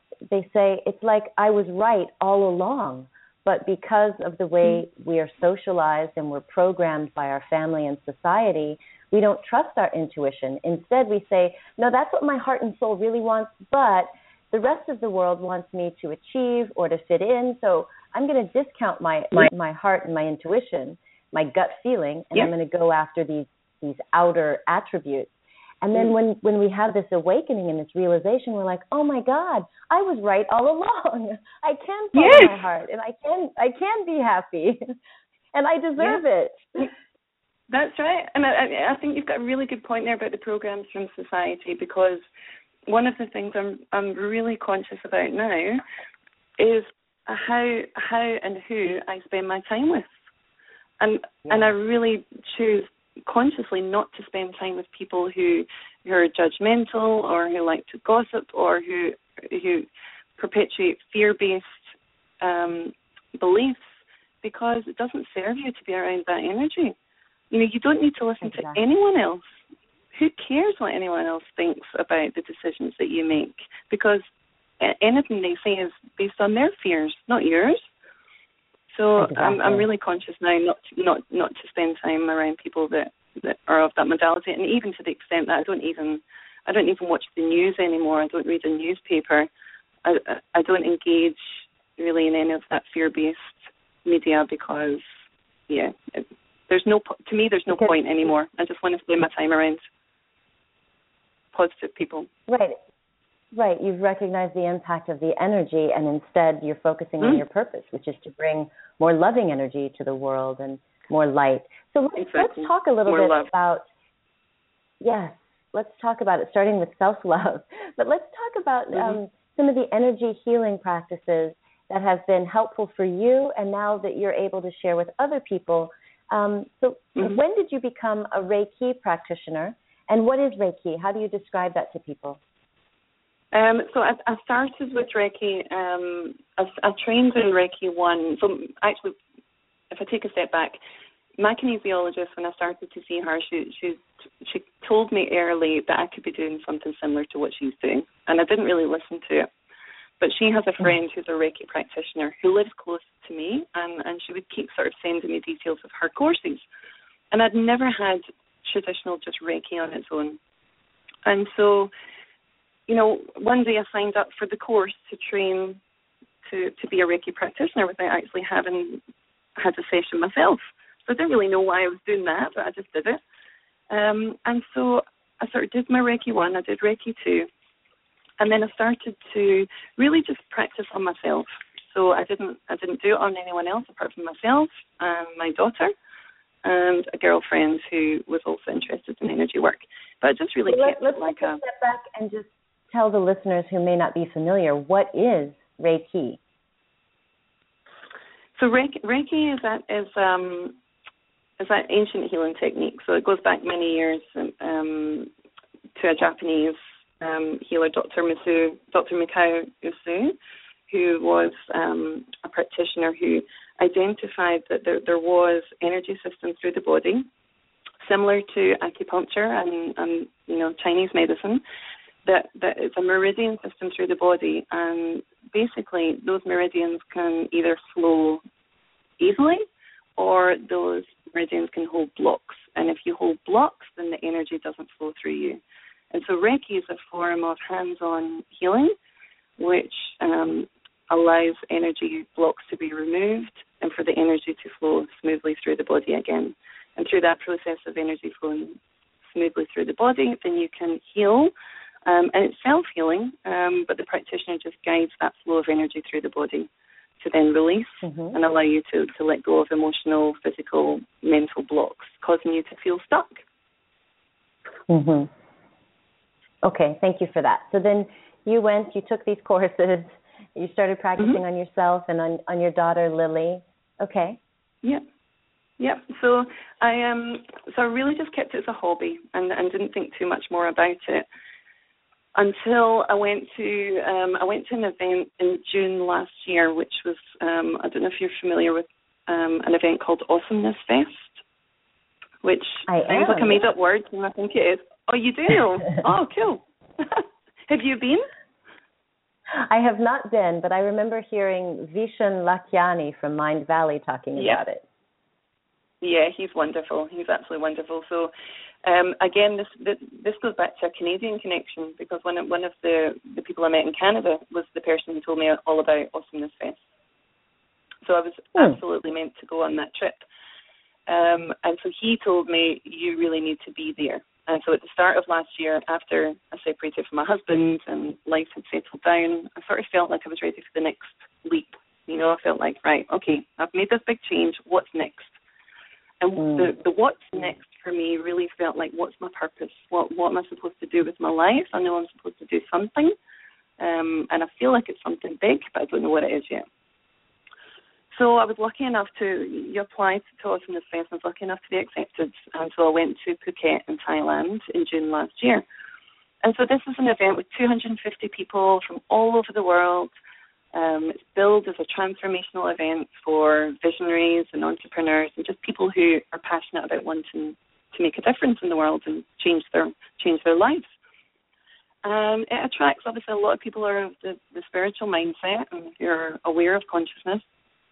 they say, it's like I was right all along. But because of the way we are socialized and we're programmed by our family and society, we don't trust our intuition. Instead, we say, no, that's what my heart and soul really wants, but the rest of the world wants me to achieve or to fit in, so I'm going to discount my heart and my intuition, my gut feeling, and I'm going to go after these outer attributes. And then when we have this awakening and this realization, we're like, oh my God, I was right all along. I can follow my heart, and I can be happy, and I deserve it. That's right. And I think you've got a really good point there about the programs from society, because one of the things I'm really conscious about now is how and who I spend my time with. And I really choose consciously not to spend time with people who are judgmental or who like to gossip or who perpetuate fear-based beliefs, because it doesn't serve you to be around that energy. You don't need to listen to anyone else. Who cares what anyone else thinks about the decisions that you make? Because anything they say is based on their fears, not yours. So I'm really conscious now not to spend time around people that are of that modality, and even to the extent that I don't even watch the news anymore. I don't read a newspaper. I don't engage really in any of that fear-based media, because there's no point anymore. I just want to spend my time around positive people. Right. You've recognized the impact of the energy, and instead you're focusing on your purpose, which is to bring more loving energy to the world and more light. So let's talk a little bit about, let's talk about it, starting with self-love. But let's talk about some of the energy healing practices that have been helpful for you, and now that you're able to share with other people. When did you become a Reiki practitioner, and what is Reiki? How do you describe that to people? So I started with Reiki. I trained in Reiki 1. So actually, if I take a step back, my kinesiologist, when I started to see her, she told me early that I could be doing something similar to what she's doing, and I didn't really listen to it. But she has a friend who's a Reiki practitioner who lives close to me, and she would keep sort of sending me details of her courses. And I'd never had traditional just Reiki on its own. And so, one day I signed up for the course to train to be a Reiki practitioner without actually having had a session myself. So I didn't really know why I was doing that, but I just did it. And so I sort of did my Reiki 1, I did Reiki 2, and then I started to really just practice on myself. So I didn't do it on anyone else apart from myself and my daughter and a girlfriend who was also interested in energy work. But I just really kept it like a step back and just tell the listeners who may not be familiar, what is Reiki? So Reiki is that ancient healing technique. So it goes back many years to a Japanese healer, Dr. Mikao Usui, who was a practitioner who identified that there was energy systems through the body, similar to acupuncture and Chinese medicine, that it's a meridian system through the body, and basically those meridians can either flow easily or those meridians can hold blocks. And if you hold blocks, then the energy doesn't flow through you. And so Reiki is a form of hands-on healing, which allows energy blocks to be removed and for the energy to flow smoothly through the body again. And through that process of energy flowing smoothly through the body, then you can heal. And it's self-healing, but the practitioner just guides that flow of energy through the body to then release and allow you to let go of emotional, physical, mental blocks, causing you to feel stuck. Okay, thank you for that. So then you took these courses, you started practicing on yourself and on your daughter, Lily. Okay. Yeah. So I really just kept it as a hobby and didn't think too much more about it until I went to an event in June last year, which was I don't know if you're familiar with an event called Awesomeness Fest, which sounds like a made up word, and I think it is. Oh, you do know? Oh, cool. Have you been? I have not been, but I remember hearing Vishen Lakhiani from Mind Valley talking about it. Yeah, he's wonderful. He's absolutely wonderful. So, again, this goes back to a Canadian connection, because one of the people I met in Canada was the person who told me all about Awesomeness Fest. So I was absolutely meant to go on that trip. And so he told me, you really need to be there. And so at the start of last year, after I separated from my husband and life had settled down, I sort of felt like I was ready for the next leap. You know, I felt like, right, okay, I've made this big change. What's next? And the what's next for me really felt like, what's my purpose? What am I supposed to do with my life? I know I'm supposed to do something. And I feel like it's something big, but I don't know what it is yet. So I was lucky enough to apply to Awesomeness Fest. I was lucky enough to be accepted. And so I went to Phuket in Thailand in June last year. And so this is an event with 250 people from all over the world. It's billed as a transformational event for visionaries and entrepreneurs and just people who are passionate about wanting to make a difference in the world and change their lives. It attracts, obviously, a lot of people are of the spiritual mindset and you're aware of consciousness.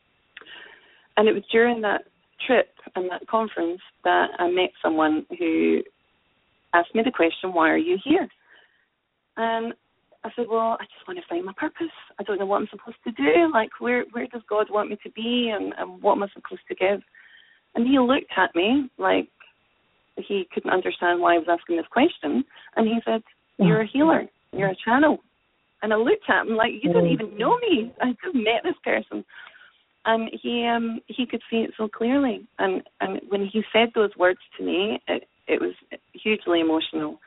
And it was during that trip and that conference that I met someone who asked me the question, why are you here? And I said, well, I just want to find my purpose. I don't know what I'm supposed to do. Like, where does God want me to be and what am I supposed to give? And he looked at me like he couldn't understand why I was asking this question. And he said, you're a healer. You're a channel. And I looked at him like, you don't even know me. I just met this person. And he could see it so clearly. And when he said those words to me, it was hugely emotional.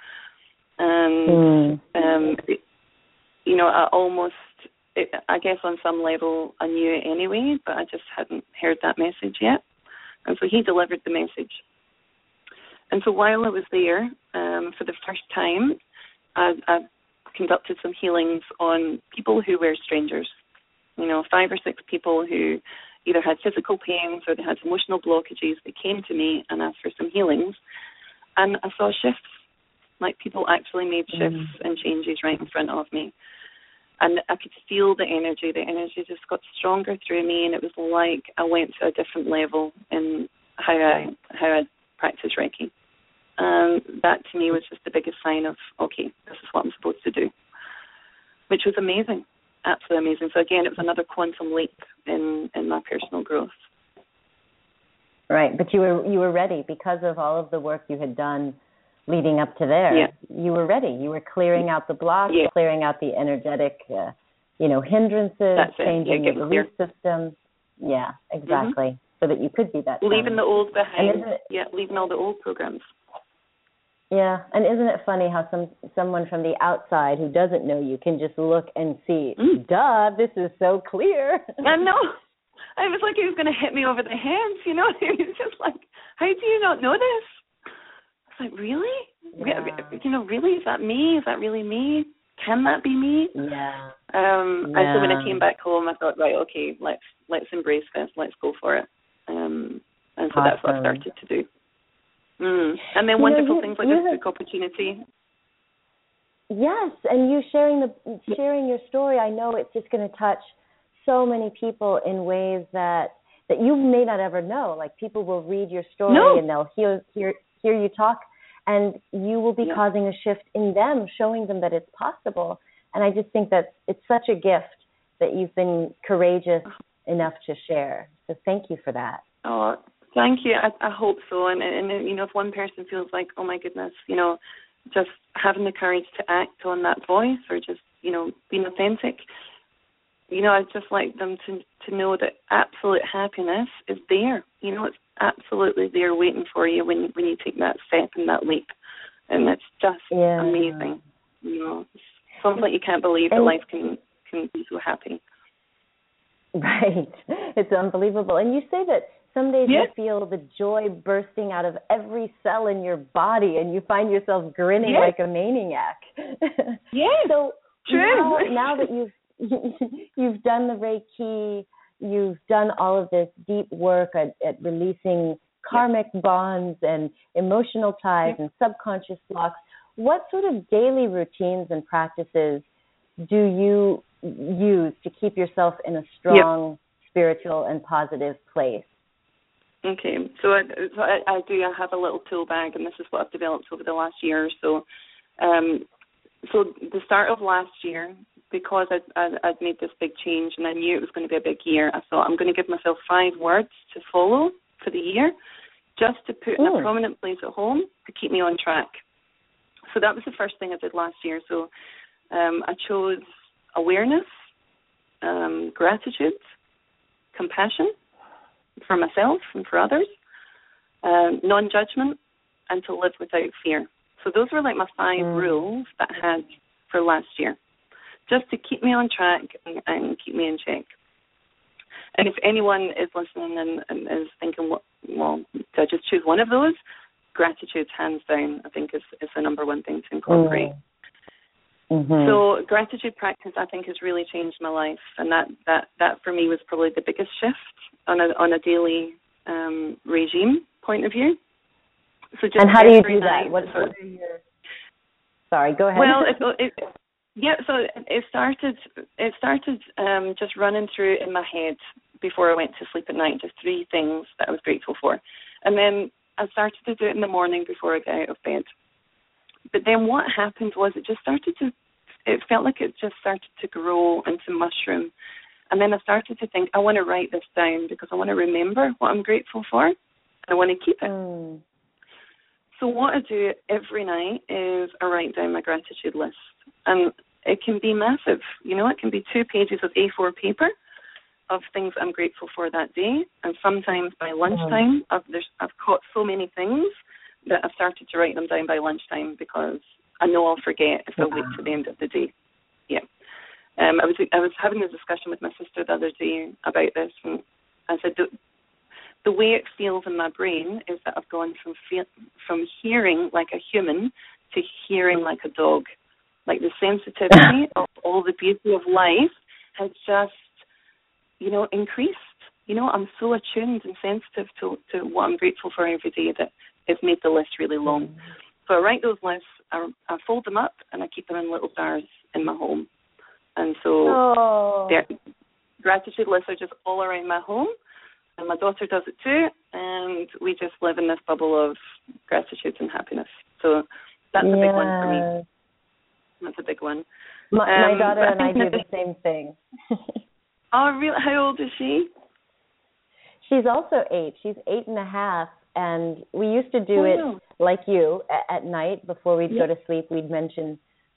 And, you know, I guess on some level I knew it anyway, but I just hadn't heard that message yet. And so he delivered the message. And so while I was there, for the first time, I conducted some healings on people who were strangers. You know, 5 or 6 people who either had physical pains or they had emotional blockages. They came to me and asked for some healings. And I saw shifts, like people actually made shifts and changes right in front of me. And I could feel the energy. The energy just got stronger through me, and it was like I went to a different level in how I practice Reiki. And that to me was just the biggest sign of, okay, this is what I'm supposed to do, which was amazing. Absolutely amazing. So again, it was another quantum leap in my personal growth. Right, but you were ready because of all of the work you had done leading up to there. Yeah. You were ready. You were clearing out the blocks, clearing out the energetic, hindrances, changing your belief system. Yeah, exactly. So that you could be that. Leaving the old behind. Leaving all the old programs. Yeah, and isn't it funny how someone from the outside who doesn't know you can just look and see, duh, this is so clear. I know. I was like, he was going to hit me over the head, you know. It was just like, how do you not know this? I was like, really? Yeah. You know, really? Is that me? Is that really me? Can that be me? Yeah. And so when I came back home, I thought, right, okay, let's embrace this. Let's go for it. And so that's what I started to do. And then wonderful things like this book opportunity. Yes, and you sharing your story, I know it's just going to touch so many people in ways that you may not ever know. Like, people will read your story and they'll hear you talk, and you will be causing a shift in them, showing them that it's possible. And I just think that it's such a gift that you've been courageous enough to share. So thank you for that. Oh, thank you. I hope so. And you know, if one person feels like, oh my goodness, you know, just having the courage to act on that voice, or just, you know, being authentic, you know, I'd just like them to know that absolute happiness is there. You know, it's absolutely there waiting for you when you take that step and that leap. And it's just amazing. You know, it's something like you can't believe that life can be so happy. Right. It's unbelievable. And you say that some days you feel the joy bursting out of every cell in your body, and you find yourself grinning like a maniac. So true. Now that you've done the Reiki, you've done all of this deep work at releasing karmic bonds and emotional ties and subconscious blocks, what sort of daily routines and practices do you use to keep yourself in a strong spiritual and positive place? Okay, so I do. I have a little tool bag, and this is what I've developed over the last year or so. So the start of last year, because I'd made this big change and I knew it was going to be a big year, I thought I'm going to give myself 5 words to follow for the year, just to put in a prominent place at home to keep me on track. So that was the first thing I did last year. So I chose awareness, gratitude, compassion for myself and for others, non-judgment, and to live without fear. So those were like my 5 rules that I had for last year, just to keep me on track and keep me in check. And if anyone is listening and is thinking, well, do I just choose one of those? Gratitude, hands down, I think is the number one thing to incorporate. Mm-hmm. So gratitude practice, I think, has really changed my life, and that for me was probably the biggest shift on a daily regime point of view. So just, and how do you do that? What are your... Sorry, go ahead. Well, so it started just running through in my head before I went to sleep at night, just 3 things that I was grateful for. And then I started to do it in the morning before I got out of bed. But then what happened was it felt like it just started to grow into mushroom. And then I started to think, I want to write this down because I want to remember what I'm grateful for, and I want to keep it. So what I do every night is I write down my gratitude list. And it can be massive. It can be 2 pages of A4 paper of things I'm grateful for that day. And sometimes by lunchtime, I've caught so many things that I've started to write them down by lunchtime because I know I'll forget if I wait to the end of the day. Yeah. I was having a discussion with my sister the other day about this, and I said the way it feels in my brain is that I've gone from hearing like a human to hearing like a dog. Like the sensitivity of all the beauty of life has just, increased. I'm so attuned and sensitive to what I'm grateful for every day that it's made the list really long. So I write those lists, I fold them up, and I keep them in little jars in my home. And so gratitude lists are just all around my home, and my daughter does it too, and we just live in this bubble of gratitude and happiness. So that's a big one for me. That's a big one. My daughter and I do the same thing. Oh, really? How old is she? She's also 8. She's 8.5, and we used to do it like you at night before we'd go to sleep. We'd mention,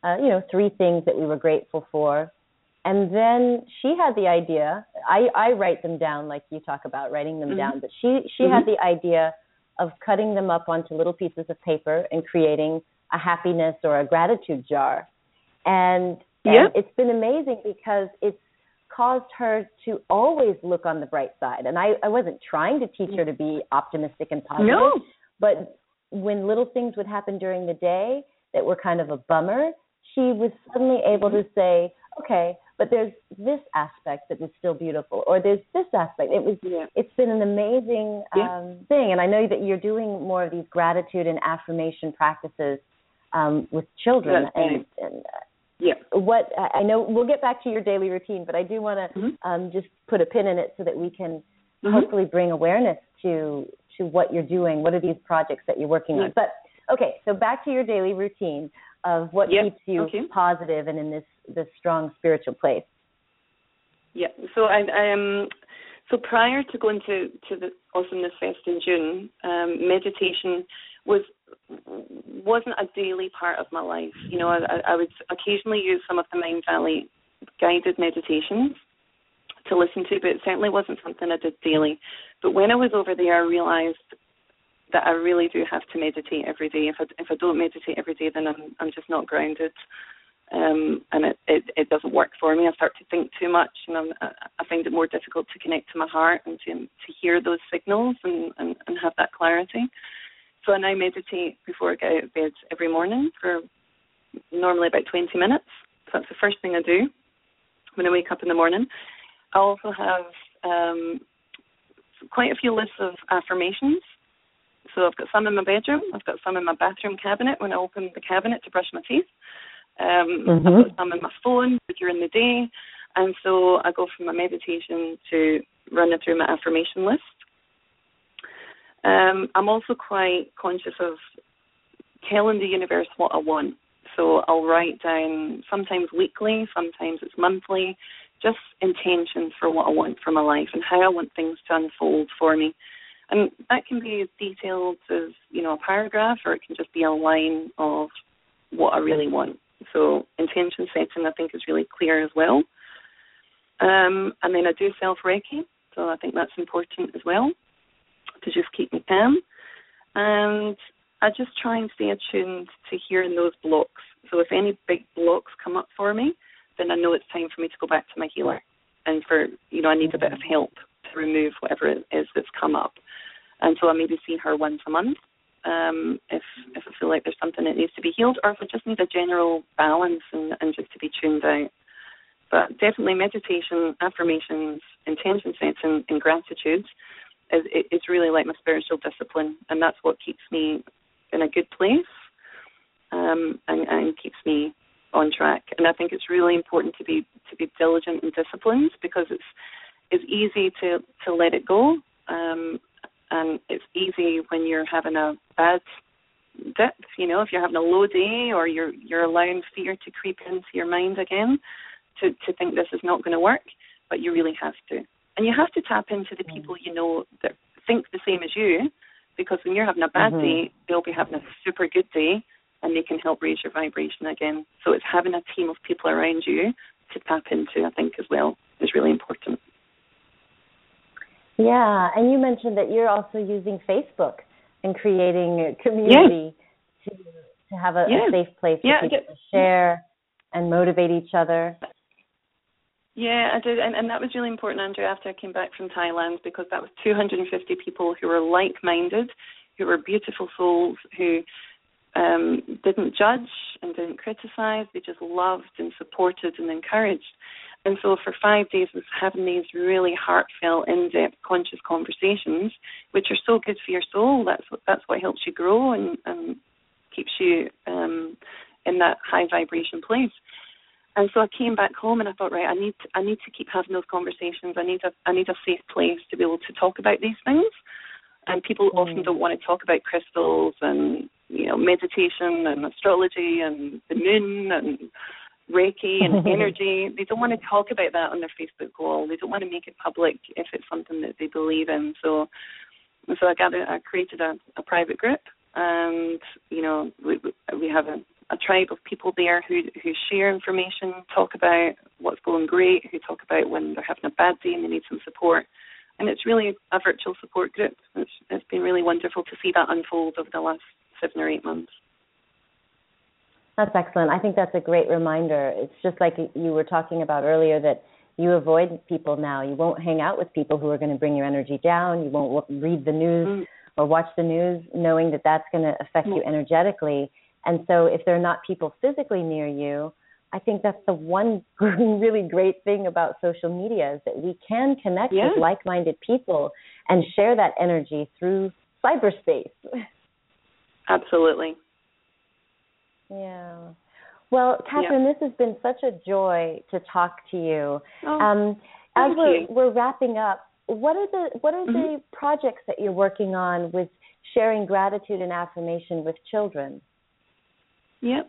3 things that we were grateful for, and then she had the idea. I write them down like you talk about writing them down, but she had the idea of cutting them up onto little pieces of paper and creating a happiness or a gratitude jar. And it's been amazing because it's caused her to always look on the bright side. And I wasn't trying to teach her to be optimistic and positive, but when little things would happen during the day that were kind of a bummer, she was suddenly able to say, okay, but there's this aspect that is still beautiful, or there's this aspect. It's been an amazing thing. And I know that you're doing more of these gratitude and affirmation practices with children. What I know, we'll get back to your daily routine, but I do want to just put a pin in it so that we can hopefully bring awareness to what you're doing. What are these projects that you're working on? But okay, so back to your daily routine of what keeps you positive and in this strong spiritual place. Yeah. So so prior to going to the Awesomeness Fest in June, meditation wasn't a daily part of my life. I would occasionally use some of the Mind Valley guided meditations to listen to, but it certainly wasn't something I did daily. But when I was over there, I realized that I really do have to meditate every day. If I don't meditate every day, then I'm just not grounded, and it doesn't work for me. I start to think too much, and I find it more difficult to connect to my heart and to hear those signals and have that clarity. So I now meditate before I get out of bed every morning for normally about 20 minutes. So that's the first thing I do when I wake up in the morning. I also have quite a few lists of affirmations. So I've got some in my bedroom. I've got some in my bathroom cabinet when I open the cabinet to brush my teeth. I've got some in my phone during the day. And so I go from my meditation to running through my affirmation list. I'm also quite conscious of telling the universe what I want. So I'll write down, sometimes weekly, sometimes it's monthly, just intentions for what I want for my life and how I want things to unfold for me. And that can be as detailed as, a paragraph, or it can just be a line of what I really want. So intention setting, I think, is really clear as well. And then I do self-Reiki, so I think that's important as well, to just keep me calm. And I just try and stay attuned to hearing those blocks. So if any big blocks come up for me, then I know it's time for me to go back to my healer. And I need a bit of help to remove whatever it is that's come up. And so I maybe see her once a month if I feel like there's something that needs to be healed, or if I just need a general balance and just to be tuned out. But definitely meditation, affirmations, intention setting, and gratitude is really like my spiritual discipline, and that's what keeps me in a good place and keeps me on track. And I think it's really important to be diligent and disciplined, because it's easy to let it go, and it's easy when you're having a bad dip. If you're having a low day, or you're allowing fear to creep into your mind again, to think this is not going to work, but you really have to. And you have to tap into the people that think the same as you, because when you're having a bad day, they'll be having a super good day, and they can help raise your vibration again. So it's having a team of people around you to tap into, I think, as well, is really important. Yeah, and you mentioned that you're also using Facebook and creating a community to have a safe place for people to share and motivate each other. Yeah, I did, and that was really important, Andrea, after I came back from Thailand, because that was 250 people who were like-minded, who were beautiful souls, who didn't judge and didn't criticize. They just loved and supported and encouraged. And so for 5 days, I was having these really heartfelt, in-depth, conscious conversations, which are so good for your soul. That's what helps you grow and keeps you in that high vibration place. And so I came back home and I thought, right, I need to keep having those conversations. I need a safe place to be able to talk about these things. And people often don't want to talk about crystals and meditation and astrology and the moon and Reiki and energy. They don't want to talk about that on their Facebook wall. They don't want to make it public if it's something that they believe in. So I created a private group, and we have a tribe of people there who share information, talk about what's going great, who talk about when they're having a bad day and they need some support. And it's really a virtual support group. It's been really wonderful to see that unfold over the last 7 or 8 months. That's excellent. I think that's a great reminder. It's just like you were talking about earlier, that you avoid people now. You won't hang out with people who are going to bring your energy down. You won't read the news or watch the news knowing that that's going to affect you energetically. And so if there are not people physically near you, I think that's the one really great thing about social media, is that we can connect with like-minded people and share that energy through cyberspace. Absolutely. Yeah. Well, Catherine, this has been such a joy to talk to you. As we're wrapping up, what are the projects that you're working on with sharing gratitude and affirmation with children? Yep.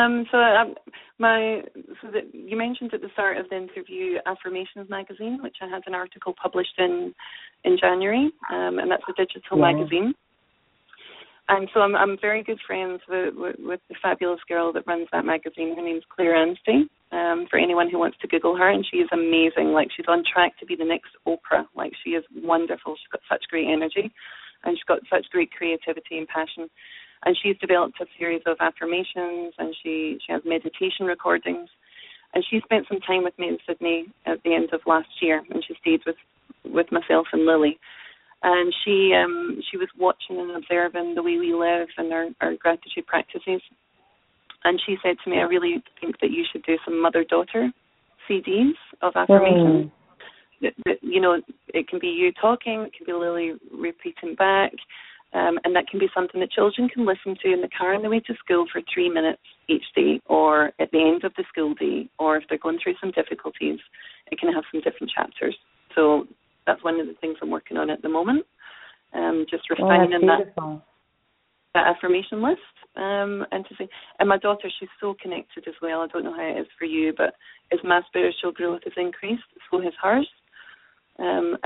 You mentioned at the start of the interview Affirmations magazine, which I had an article published in January, and that's a digital magazine. And so I'm very good friends with the fabulous girl that runs that magazine. Her name's Claire Anstey. For anyone who wants to Google her, and she is amazing. Like, she's on track to be the next Oprah. Like, she is wonderful. She's got such great energy, and she's got such great creativity and passion. And she's developed a series of affirmations, and she has meditation recordings. And she spent some time with me in Sydney at the end of last year, and she stayed with myself and Lily. And she was watching and observing the way we live and our gratitude practices. And she said to me, I really think that you should do some mother-daughter CDs of affirmations. That, it can be you talking, it can be Lily repeating back. And that can be something that children can listen to in the car on the way to school for 3 minutes each day, or at the end of the school day, or if they're going through some difficulties, it can have some different chapters. So that's one of the things I'm working on at the moment, just refining that affirmation list. And my daughter, she's so connected as well. I don't know how it is for you, but as my spiritual growth has increased, so has hers. And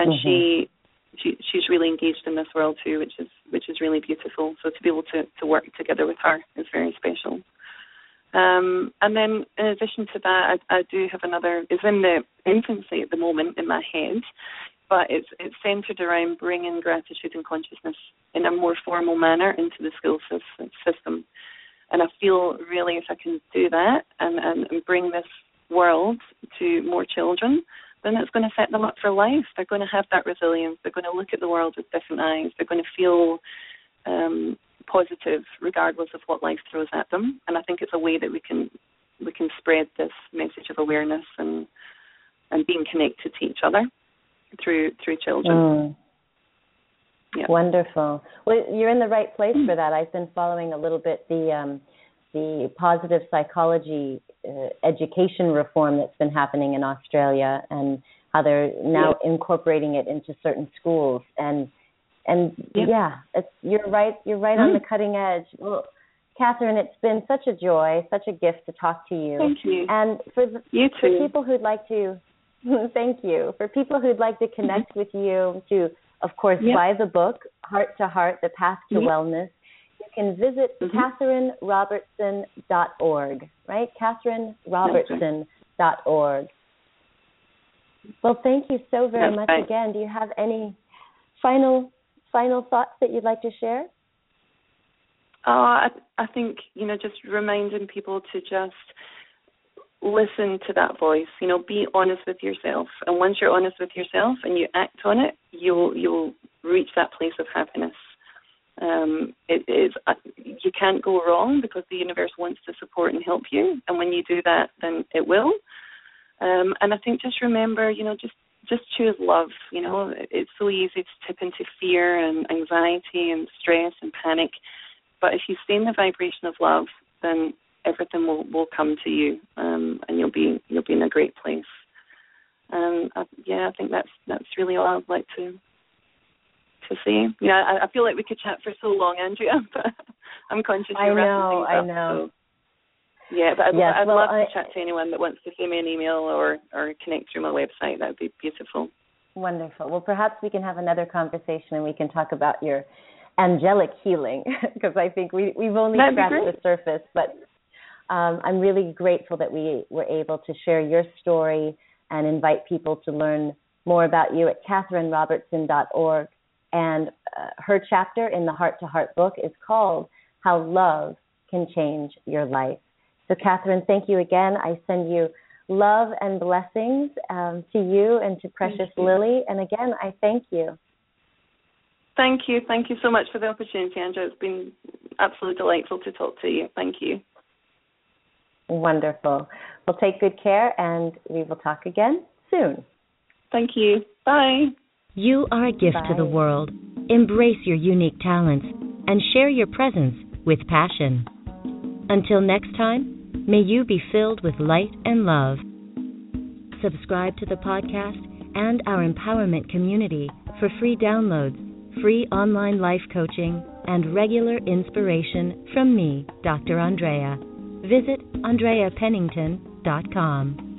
she's really engaged in this world too, which is really beautiful. So to be able to work together with her is very special. And then in addition to that, I do have another. It's in the infancy at the moment in my head, but it's centered around bringing gratitude and consciousness in a more formal manner into the school system. And I feel really if I can do that and bring this world to more children, then it's going to set them up for life. They're going to have that resilience. They're going to look at the world with different eyes. They're going to feel positive regardless of what life throws at them. And I think it's a way that we can spread this message of awareness and being connected to each other through children. Yeah. Wonderful. Well, you're in the right place for that. I've been following a little bit the positive psychology education reform that's been happening in Australia, and how they're now incorporating it into certain schools. And you're right on the cutting edge. Well, Catherine, it's been such a joy, such a gift to talk to you. Thank you. And for people who'd like to, thank you. For people who'd like to connect with you, to, of course, buy the book, Heart to Heart, The Path to Wellness, you can visit CatherineRobertson.org, right? CatherineRobertson.org. Well, thank you so very much again. Do you have any final thoughts that you'd like to share? I think, just reminding people to just listen to that voice, be honest with yourself. And once you're honest with yourself and you act on it, you'll reach that place of happiness. You can't go wrong because the universe wants to support and help you. And when you do that, then it will. And I think just remember, just choose love. It's so easy to tip into fear and anxiety and stress and panic. But if you stay in the vibration of love, then everything will come to you, and you'll be in a great place. And I think that's really all I'd like to say. I feel like we could chat for so long, Andrea, but I'm conscious you're wrapping things up. I know. So, but I'd love to chat to anyone that wants to send me an email or connect through my website. That would be beautiful. Wonderful. Well, perhaps we can have another conversation and we can talk about your angelic healing, because I think we've only scratched the surface, but I'm really grateful that we were able to share your story and invite people to learn more about you at CatherineRobertson.org. And her chapter in the Heart to Heart book is called How Love Can Change Your Life. So, Catherine, thank you again. I send you love and blessings to you and to Precious Lily. And again, I thank you. Thank you. Thank you so much for the opportunity, Andrea. It's been absolutely delightful to talk to you. Thank you. Wonderful. Well, take good care, and we will talk again soon. Thank you. Bye. You are a gift to the world. Embrace your unique talents and share your presence with passion. Until next time, may you be filled with light and love. Subscribe to the podcast and our empowerment community for free downloads, free online life coaching, and regular inspiration from me, Dr. Andrea. Visit AndreaPennington.com.